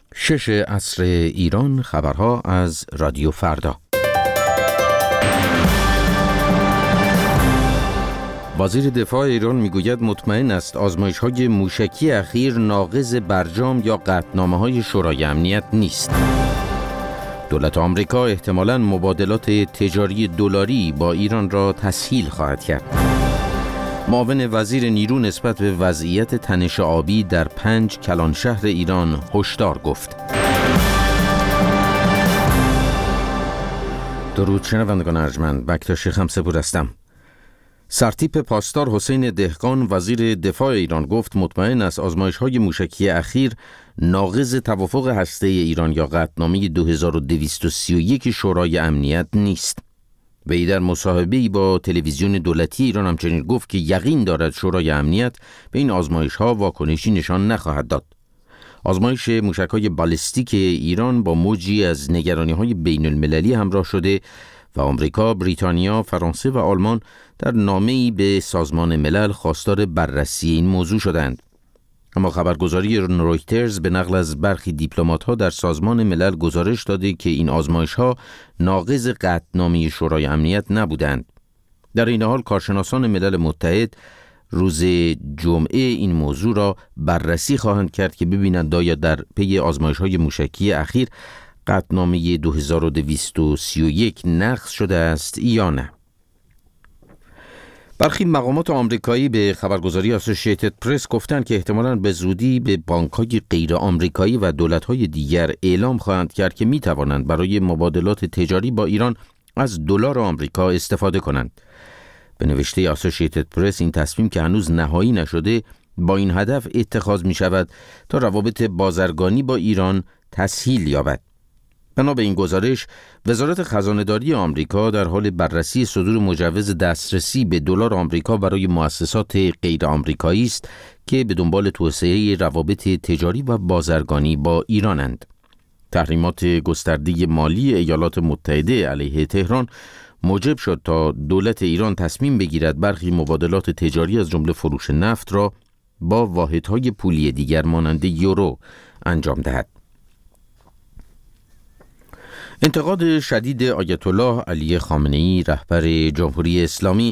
6 عصر ایران. خبرها از رادیو فردا. وزیر دفاع ایران میگوید مطمئن است آزمایش‌های موشکی اخیر ناقض برجام یا قطعنامه‌های شورای امنیت نیست. دولت آمریکا احتمالاً مبادلات تجاری دلاری با ایران را تسهیل خواهد کرد. معاون وزیر نیرو نسبت به وضعیت تنش آبی در 5 کلان شهر ایران هشدار گفت. درود شنوندگان ارجمند، بکتاش خمسه‌پور هستم. سرتیپ پاسدار حسین دهقان وزیر دفاع ایران گفت مطمئن است آزمایش‌های موشکی اخیر ناقض توافق هسته ایران یا قطعنامه 2231 شورای امنیت نیست. وی در مصاحبه‌ای با تلویزیون دولتی ایران همچنین گفت که یقین دارد شورای امنیت به این آزمایش‌ها واکنشی نشان نخواهد داد. آزمایش موشک‌های بالستیک ایران با موجی از نگرانی‌های بین‌المللی همراه شده و آمریکا، بریتانیا، فرانسه و آلمان در نامه‌ای به سازمان ملل خواستار بررسی این موضوع شدند. اما خبرگزاری رویترز به نقل از برخی دیپلمات‌ها در سازمان ملل گزارش داده که این آزمایش‌ها ناقض قطعنامه شورای امنیت نبودند. در این حال کارشناسان ملل متحد روز جمعه این موضوع را بررسی خواهند کرد که ببینند آیا در پی آزمایش‌های موشکی اخیر قطعنامه 2231 نقض شده است یا نه. برخی مقامات آمریکایی به خبرگزاری اسوسییتد پرس گفتند که احتمالاً به زودی به بانک‌های غیر آمریکایی و دولت‌های دیگر اعلام خواهند کرد که می‌توانند برای مبادلات تجاری با ایران از دلار آمریکا استفاده کنند. به نوشته اسوسییتد پرس این تصمیم که هنوز نهایی نشده با این هدف اتخاذ می‌شود تا روابط بازرگانی با ایران تسهیل یابد. بنا به این گزارش، وزارت خزانه‌داری آمریکا در حال بررسی صدور مجوز دسترسی به دلار آمریکا برای مؤسسات غیر آمریکایی است که به دنبال توسعه روابط تجاری و بازرگانی با ایرانند. تحریمات گسترده مالی ایالات متحده علیه تهران موجب شد تا دولت ایران تصمیم بگیرد برخی مبادلات تجاری از جمله فروش نفت را با واحدهای پولی دیگر مانند یورو انجام دهد. انتقاد شدید آیت الله علی خامنه‌ای رهبر جمهوری اسلامی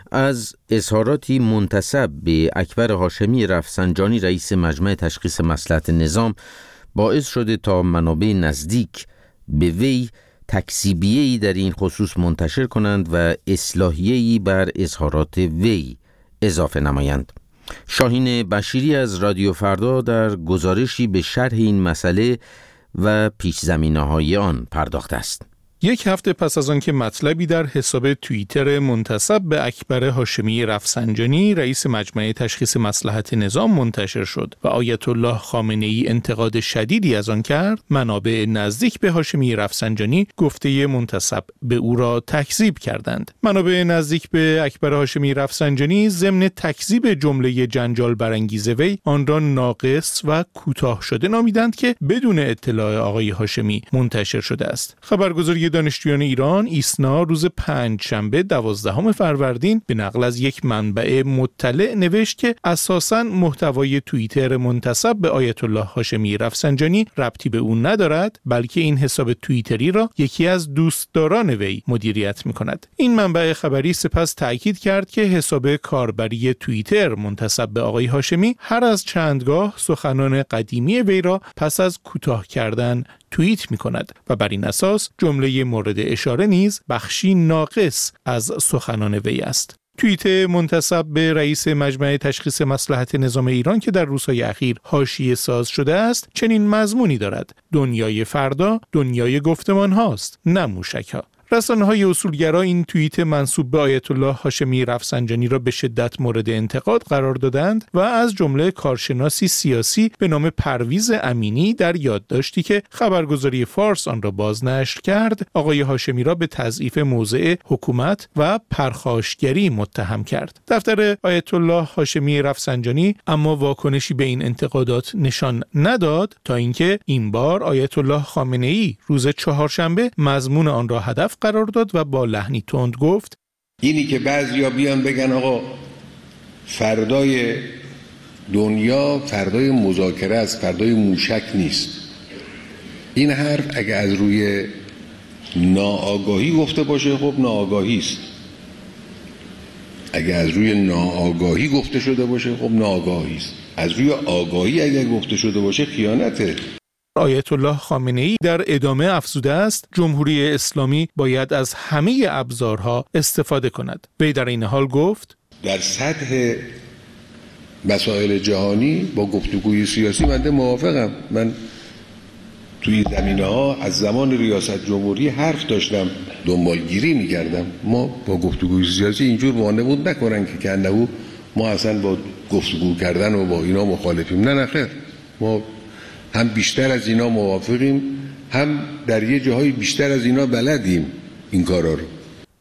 از اظهاراتی منتسب به اکبر هاشمی رفسنجانی رئیس مجمع تشخیص مصلحت نظام باعث شده تا منابع نزدیک به وی تکذیبیه‌ای در این خصوص منتشر کنند و اصلاحیه‌ای بر اظهارات وی اضافه نمایند. شاهین بشیری از رادیو فردا در گزارشی به شرح این مسئله و پیش زمینه‌های آن پرداخته است. یک هفته پس از آن که مطلبی در حساب توییتر منتسب به اکبر هاشمی رفسنجانی رئیس مجمع تشخیص مصلحت نظام منتشر شد و آیت الله خامنه‌ای انتقاد شدیدی از آن کرد، منابع نزدیک به هاشمی رفسنجانی گفته منتسب به او را تکذیب کردند. منابع نزدیک به اکبر هاشمی رفسنجانی ضمن تکذیب جمله جنجال برانگیز وی آن را ناقص و کوتاه شده نامیدند که بدون اطلاع آقای هاشمی منتشر شده است. خبرگزاری دانشجویان ایران ایسنا روز 5 شنبه 12 فروردین به نقل از یک منبع مطلع نوشت که اساساً محتوای توییتر منتسب به آیت الله هاشمی رفسنجانی ربطی به اون ندارد، بلکه این حساب توییتری را یکی از دوستداران وی مدیریت می‌کند. این منبع خبری سپس تأکید کرد که حساب کاربری توییتر منتسب به آقای هاشمی هر از چندگاه سخنان قدیمی وی را پس از کوتاه کردن توییت می کند و بر این اساس جمله مورد اشاره نیز بخشی ناقص از سخنان وی است. توییت منتسب به رئیس مجمع تشخیص مصلحت نظام ایران که در روزهای اخیر حاشیه ساز شده است چنین مضمونی دارد: دنیای فردا دنیای گفتمان هاست، نه موشک ها. رسانه‌های اصولگرا این توییت منسوب به آیت الله هاشمی رفسنجانی را به شدت مورد انتقاد قرار دادند و از جمله کارشناسی سیاسی به نام پرویز امینی در یادداشتی که خبرگزاری فارس آن را بازنشر کرد، آقای هاشمی را به تضعیف موضع حکومت و پرخاشگری متهم کرد. دفتر آیت الله هاشمی رفسنجانی اما واکنشی به این انتقادات نشان نداد تا اینکه این بار آیت الله خامنه‌ای روز چهارشنبه مضمون آن را هدف قرار داد و با لحنی تند گفت: اینی که بعضیا بیان بگن آقا فردای دنیا فردای مذاکره است، فردای موشک نیست، این حرف اگه از روی ناآگاهی گفته باشه خب ناآگاهی است، اگه از روی ناآگاهی گفته شده باشه خب ناآگاهی است، از روی آگاهی اگه گفته شده باشه خیانته. آیت الله خامنه‌ای در ادامه افزوده است جمهوری اسلامی باید از همه ابزارها استفاده کند. وی در این حال گفت در سطح مسائل جهانی با گفتگوی سیاسی من موافقم. من توی زمینه‌ها از زمان ریاست جمهوری حرف داشتم، دنبالگیری می‌کردم. ما با گفتگوی سیاسی اینجور وانمود نکنن که کنهو ما اصلا با گفتگو کردن و با اینا مخالفیم. نه خیر، ما هم بیشتر از اینا موافقیم، هم در یه جاهای بیشتر از اینا بلدیم این کارا رو.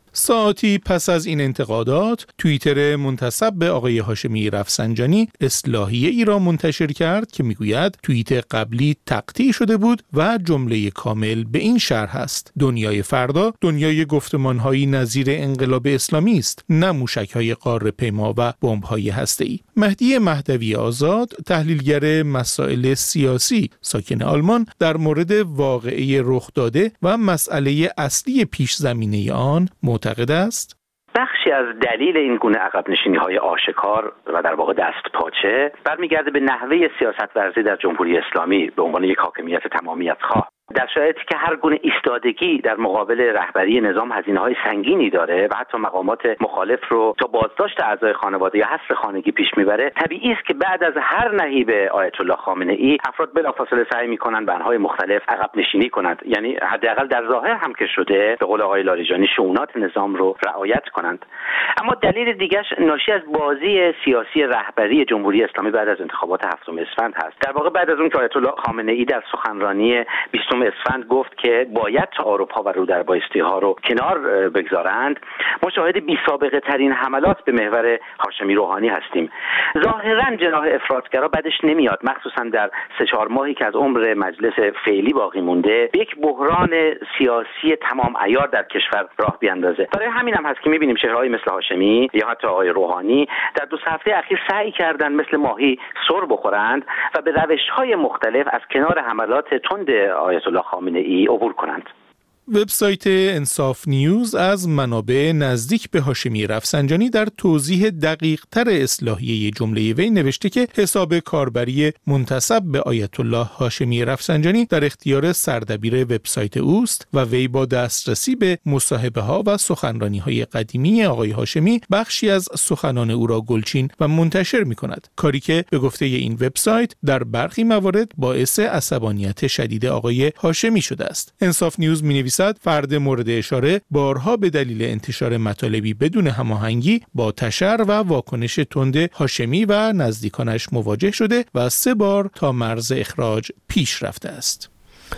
ساعتی پس از این انتقادات، توییتر منتسب به آقای هاشمی رفسنجانی اصلاحیه ای را منتشر کرد که میگوید توییت قبلی تقطیع شده بود و جمله کامل به این شرح است: دنیای فردا دنیای گفتمان‌هایی نظیر انقلاب اسلامی است، نه موشک‌های قاره پیما و بمب‌های هسته‌ای. مهدی مهدوی آزاد، تحلیلگر مسائل سیاسی ساکن آلمان، در مورد واقعه رخ داده و مسئله اصلی پیش زمینه آن معتقد است بخشی از دلیل این گونه عقب نشینی‌های آشکار و در واقع دست پاچه برمیگرده به نحوه سیاست ورزی در جمهوری اسلامی به عنوان یک حاکمیت تمامیت‌خواه. در شرایطی که هر گونه ایستادگی در مقابل رهبری نظام هزینه‌های سنگینی داره و حتی مقامات مخالف رو تا بازداشت اعضای خانواده یا حصر خانگی پیش میبره، طبیعی است که بعد از هر نهیب آیت الله خامنه‌ای افراد بلافاصله سعی میکنن به انواع مختلف عقب نشینی کنند، یعنی حداقل در ظاهر هم که شده به قول آقای لاریجانی شؤونات نظام رو رعایت کنند. اما دلیل دیگه‌اش ناشی از بازی سیاسی رهبری جمهوری اسلامی بعد از انتخابات 7 اسفند هست. در واقع بعد از اون که آیت الله خامنه‌ای در سخنرانی 20 اسفند گفت که باید تعارف‌ها و رودربایستی‌ها رو کنار بگذارند، ما شاهد بی‌سابقه ترین حملات به محور هاشمی روحانی هستیم. ظاهراً جناح افراطگرا بعدش نمیاد، مخصوصاً در 3-4 ماهی که از عمر مجلس فعلی باقی مونده، به یک بحران سیاسی تمام عیار در کشور راه بیاندازه. برای همین هم هست که می‌بینیم چهره‌های مثل هاشمی یا حتی آقای روحانی در 2 هفته اخیر سعی کردن مثل ماهی سر بخورند و به روش‌های مختلف از کنار حملات تند آیت الله خامنه‌ای عبور کنند. وبسایت انصاف نیوز از منابع نزدیک به هاشمی رفسنجانی در توضیح دقیق‌تر اصلاحیه جمله وی نوشته که حساب کاربری منتسب به آیت الله هاشمی رفسنجانی در اختیار سردبیر وبسایت اوست و وی با دسترسی به مصاحبه‌ها و سخنرانی‌های قدیمی آقای هاشمی بخشی از سخنان او را گلچین و منتشر می‌کند، کاری که به گفته این وبسایت در برخی موارد باعث عصبانیت شدید آقای هاشمی شده است. انصاف نیوز می‌نویسد فرد مورد اشاره بارها به دلیل انتشار مطالبی بدون هماهنگی با تشر و واکنش تند هاشمی و نزدیکانش مواجه شده و 3 بار تا مرز اخراج پیش رفته است.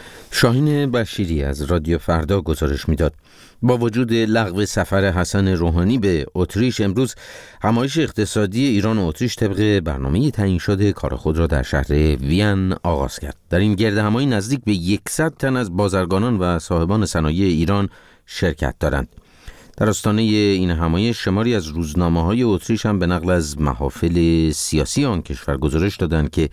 شاهین بشیری از رادیو فردا گزارش میداد. با وجود لغو سفر حسن روحانی به اتریش، امروز همایش اقتصادی ایران و اتریش طبق برنامه تعیین شده کار خود را در شهر وین آغاز کرد. در این گردهمایی نزدیک به 100 تن از بازرگانان و صاحبان صنایع ایران شرکت دارند. در آستانه این همایش شماری از روزنامه‌های اتریش هم به نقل از محافل سیاسی آن کشور گزارش دادند که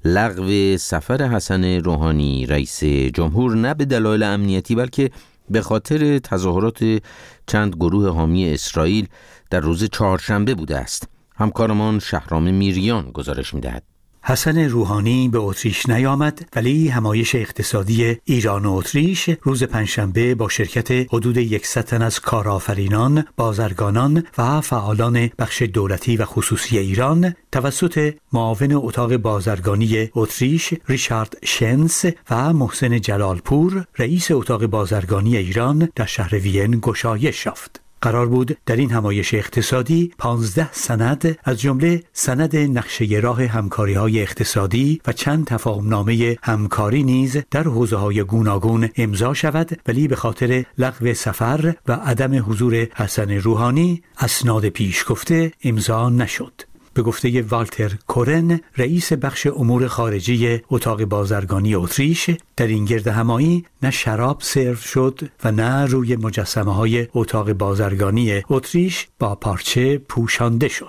لغو سفر حسن روحانی رئیس جمهور نه به دلایل امنیتی بلکه به خاطر تظاهرات چند گروه حامی اسرائیل در روز چهارشنبه بوده است. همکارمان شهرام میریان گزارش می‌دهد. حسن روحانی به اتریش نیامد، ولی همایش اقتصادی ایران و اتریش روز پنجشنبه با شرکت حدود 100 تن از کارآفرینان، بازرگانان و فعالان بخش دولتی و خصوصی ایران توسط معاون اتاق بازرگانی اتریش ریچارد شنس و محسن جلالپور رئیس اتاق بازرگانی ایران در شهر وین گشایش یافت. قرار بود در این همایش اقتصادی 15 سند از جمله سند نقشه راه همکاری‌های اقتصادی و چند تفاهمنامه همکاری نیز در حوزه‌های گوناگون امضا شود، ولی به خاطر لغو سفر و عدم حضور حسن روحانی اسناد پیش گفته امضا نشد. به گفته والتر کورن رئیس بخش امور خارجی اتاق بازرگانی اتریش، در این گردهمایی نه شراب سرو شد و نه روی مجسمه‌های اتاق بازرگانی اتریش با پارچه پوشانده شد.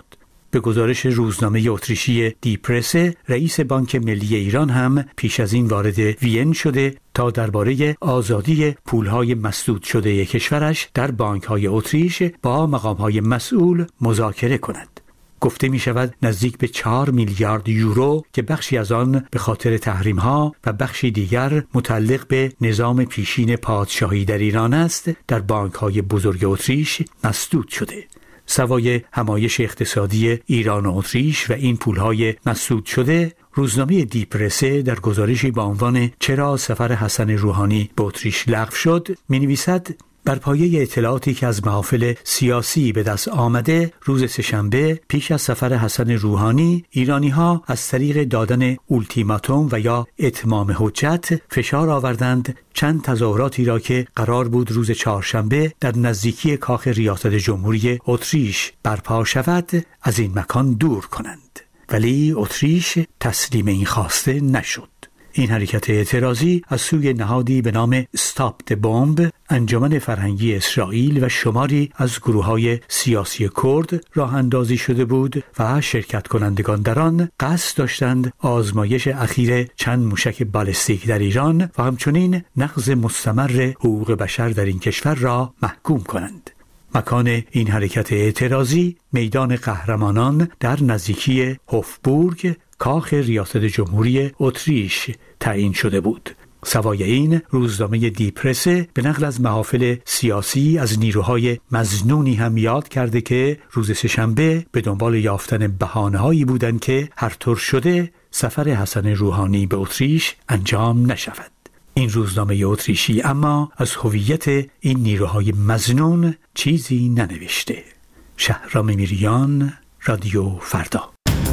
به گزارش روزنامه اتریشی دی پرسه، رئیس بانک ملی ایران هم پیش از این وارد وین شده تا درباره آزادی پولهای مسدود شده کشورش در بانک‌های اتریش با مقام‌های مسئول مذاکره کند. گفته می شود نزدیک به 4 میلیارد یورو که بخشی از آن به خاطر تحریم‌ها و بخشی دیگر متعلق به نظام پیشین پادشاهی در ایران است، در بانک‌های بزرگ اتریش مسدود شده. سوای همایش اقتصادی ایران و اتریش و این پولهای مسدود شده، روزنامه دی پرسه در گزارشی با عنوان چرا سفر حسن روحانی به اتریش لغو شد می‌نویسد بر پایه اطلاعاتی که از محافل سیاسی به دست آمده، روز سه‌شنبه پیش از سفر حسن روحانی، ایرانی‌ها از طریق دادن اولتیماتوم و یا اتمام حجت فشار آوردند چند تظاهراتی را که قرار بود روز چهارشنبه در نزدیکی کاخ ریاست جمهوری اتریش برپا شود، از این مکان دور کنند. ولی اتریش تسلیم این خواسته نشد. این حرکت اعتراضی از سوی نهادی به نام استاپ د بمب، انجمن فرهنگی اسرائیل و شماری از گروه‌های سیاسی کرد راه اندازی شده بود و شرکت کنندگان در آن قصد داشتند آزمایش اخیر چند موشک بالستیک در ایران و همچنین نقض مستمر حقوق بشر در این کشور را محکوم کنند. مکان این حرکت اعتراضی میدان قهرمانان در نزدیکی هوفبورگ، کاخ ریاست جمهوری اتریش تعیین شده بود. سوای این، روزنامه دی پرسه به نقل از محافل سیاسی از نیروهای مظنونی هم یاد کرده که روز سه‌شنبه به دنبال یافتن بهانه‌هایی بودند که هر طور شده سفر حسن روحانی به اتریش انجام نشود. این روزنامه اتریشی اما از هویت این نیروهای مظنون چیزی ننوشته. شهرام میریان، رادیو فردا.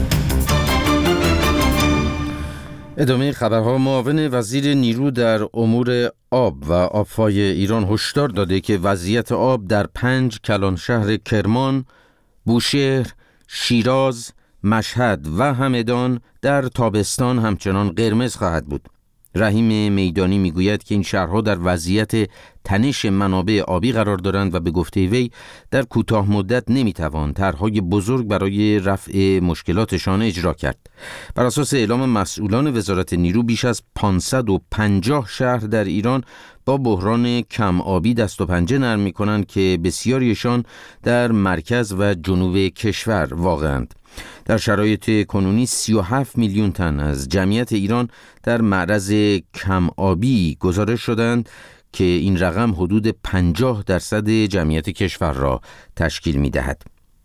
ادامه خبرها. معاون وزیر نیرو در امور آب و آبفای ایران هشدار داده که وضعیت آب در 5 کلان شهر کرمان، بوشهر، شیراز، مشهد و همدان در تابستان همچنان قرمز خواهد بود. رحیم میدانی میگوید که این شهرها در وضعیت تنش منابع آبی قرار دارند و به گفته وی در کوتاه مدت نمیتوان طرحهای بزرگ برای رفع مشکلاتشان اجرا کرد. بر اساس اعلام مسئولان وزارت نیرو، بیش از 550 شهر در ایران با بحران کم آبی دست و پنجه نرم می‌کنند که بسیاریشان در مرکز و جنوب کشور واقع‌اند. در شرایط کنونی 37 میلیون تن از جمعیت ایران در معرض کم آبی گزارش شدند که این رقم حدود 50% جمعیت کشور را تشکیل می‌دهد.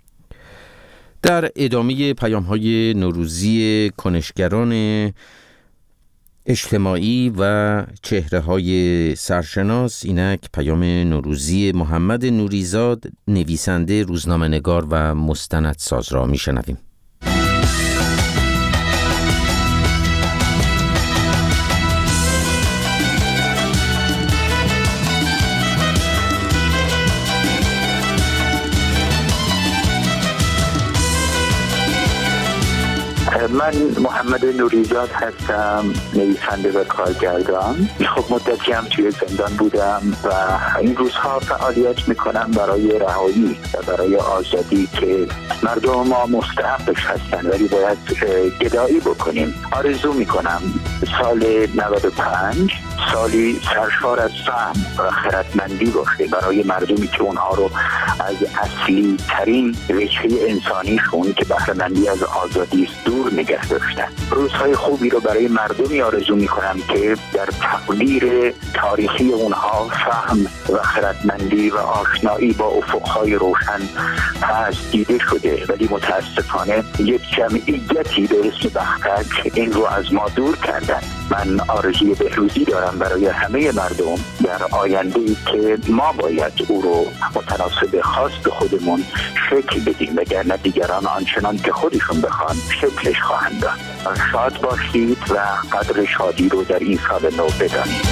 در ادامه پیام‌های نوروزی کنشگران اجتماعی و چهره‌های سرشناس، اینک پیام نوروزی محمد نوریزاد، نویسنده، روزنامه‌نگار و مستندساز را می‌شنویم. من محمد نوریزاد هستم، نویسنده و کارگردان. خب مدتی هم توی زندان بودم و این روزها فعالیت میکنم برای رهایی و برای آزادی که مردم ما مستحقش هستن ولی باید گدایی بکنیم. آرزو میکنم سال 95 سالی سرشار از فهم و خردمندی باشه برای مردمی که اونها رو از اصلی ترین ریشه انسانیشون که بهره‌مندی از آزادی است دور نگه داشتن. روزهای خوبی رو برای مردمی آرزو میکنم که در تقدیر تاریخی اونها فهم و خردمندی و آشنایی با افقهای روشن پس دیده شده، ولی متاسفانه یک جمعیتی به اسم بختک این رو از ما دور کردن. من آرزوی بهروزی دارم برای همه مردم در آینده‌ای که ما باید او رو متناسب خواست خودمون شکل بدیم، وگرنه دیگران آنچنان که خودشون بخوان شکلش خواهند داد. شاد باشید و قدر شادی رو در این سال نو بدانید.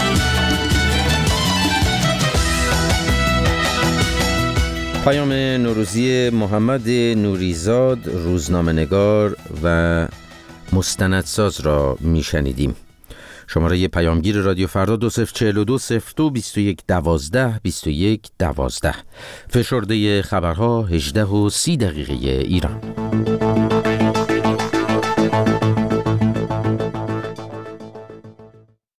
پیام نوروزی محمد نوریزاد، روزنامه‌نگار و مستندساز را میشنیدیم. شماره پیامگیر رادیو فردا 2042 02 21 12 21 12. فشرده خبرها 18:30 ایران.